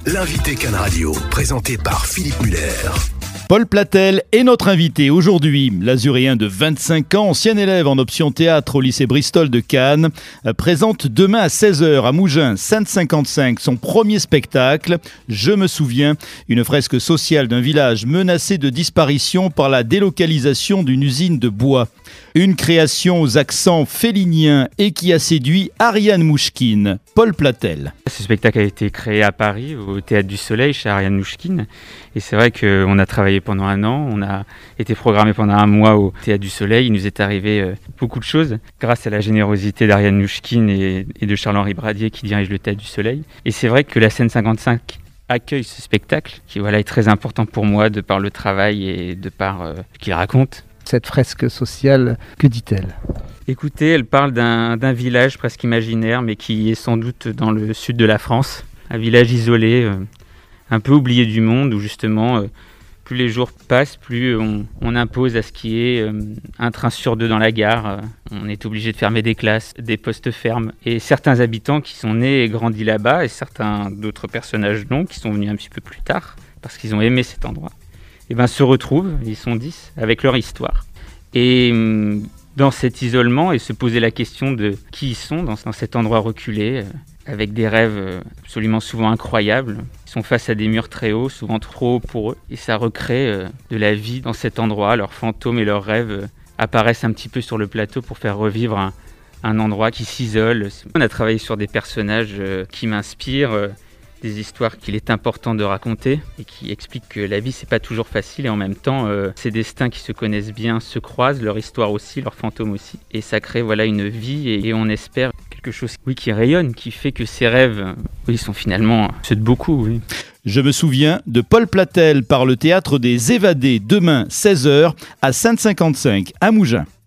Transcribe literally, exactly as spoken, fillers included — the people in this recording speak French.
l'invité Cannes Radio, présenté par Philippe Muller. Paul Platel est notre invité aujourd'hui. L'azuréen de vingt-cinq ans, ancien élève en option théâtre au lycée Bristol de Cannes, présente demain à seize heures à Mougins, Sainte cinquante-cinq, son premier spectacle, Je me souviens, une fresque sociale d'un village menacé de disparition par la délocalisation d'une usine de bois. Une création aux accents féliniens et qui a séduit Ariane Mouchkine. Paul Platel. Ce spectacle a été créé à Paris, au Théâtre du Soleil, chez Ariane Mouchkine. Et c'est vrai qu'on a travaillé pendant un an, on a été programmé pendant un mois au Théâtre du Soleil. Il nous est arrivé beaucoup de choses grâce à la générosité d'Ariane Mouchkine et, et de Charles-Henri Bradier qui dirige le Théâtre du Soleil. Et c'est vrai que la scène cinquante-cinq accueille ce spectacle qui voilà, est très important pour moi de par le travail et de par euh, ce qu'il raconte. Cette fresque sociale, que dit-elle ? Écoutez, elle parle d'un, d'un village presque imaginaire, mais qui est sans doute dans le sud de la France. Un village isolé, euh, un peu oublié du monde, où justement, euh, plus les jours passent, plus on, on impose à ce qui est euh, un train sur deux dans la gare. Euh, on est obligé de fermer des classes, des postes fermes. Et certains habitants qui sont nés et grandis là-bas, et certains d'autres personnages non, qui sont venus un petit peu plus tard, parce qu'ils ont aimé cet endroit, et ben, se retrouvent, ils sont dix, avec leur histoire. Et hum, dans cet isolement, et se poser la question de qui ils sont dans, dans cet endroit reculé, euh, avec des rêves euh, absolument souvent incroyables. Ils sont face à des murs très hauts, souvent trop hauts pour eux. Et ça recrée euh, de la vie dans cet endroit. Leurs fantômes et leurs rêves euh, apparaissent un petit peu sur le plateau pour faire revivre un, un endroit qui s'isole. On a travaillé sur des personnages euh, qui m'inspirent, euh, des histoires qu'il est important de raconter et qui expliquent que la vie c'est pas toujours facile et en même temps euh, ces destins qui se connaissent bien se croisent, leur histoire aussi, leurs fantômes aussi, et ça crée voilà une vie et, et on espère quelque chose oui, qui rayonne, qui fait que ces rêves oui, sont finalement ceux de beaucoup. Oui. Je me souviens de Paul Platel par le Théâtre des Évadés demain seize heures à Sainte cinquante-cinq à Mougins.